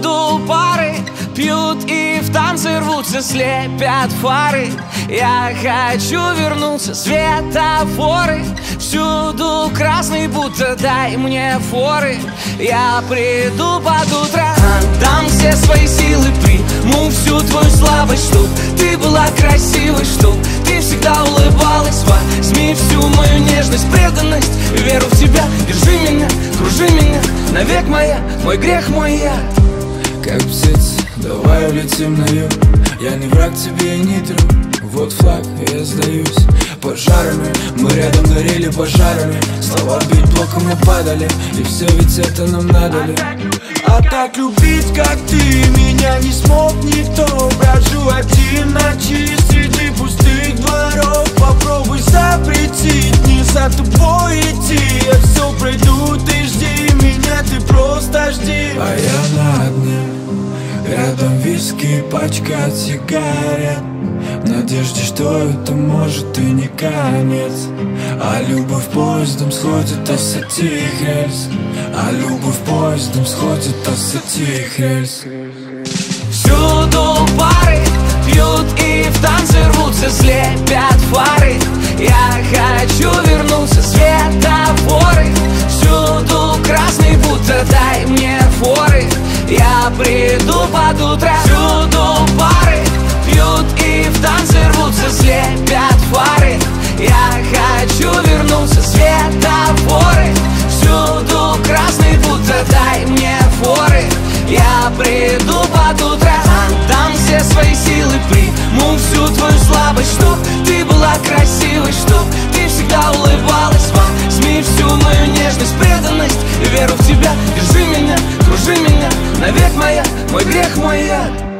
Всюду пары пьют и в танцы рвутся, слепят фары. Я хочу вернуться, светофоры. Всюду красный, будто дай мне форы. Я приду под утро, отдам все свои силы, приму всю твою слабость, чтоб ты была красивой, чтоб ты всегда улыбалась. Возьми всю мою нежность, преданность, веру в тебя. Держи меня, кружи меня, навек моя, мой грех, мой я. Как птицы, давай улетим на юг. Я не враг тебе и не друг. Вот флаг, я сдаюсь пожарами. Мы рядом горели пожарами. Слова бить блоком и падали. И все ведь это нам надо ли? А так любить, как ты, меня не смог никто. Брожу один ночи среди пустых дворов. Попробуй запретить, не за тобой идти. Я все пройду, ты жди меня, ты просто жди. А я на дне, рядом виски, пачка от сигарет. В надежде, что это может и не конец. А любовь поездом сходит с этих рельс. А любовь поездом сходит с этих рельс. Всюду пары пьют и в танцы рвутся, слепят фары. Я хочу вернуться, светофоры. Всюду красный, будто дай мне форы. Я приду под утро. Всюду пары пьют и в танцы рвутся, слепят фары. Я хочу вернуться, светофоры. Всюду красный, будто дай мне форы. Я приду под утро, отдам все свои силы, приму всю твою слабость, чтоб ты была красивой, чтоб ты всегда улыбалась. Возьми всю мою нежность, преданность, веру в тебя. Держи меня, кружи меня, навек моя, мой грех, мой яд.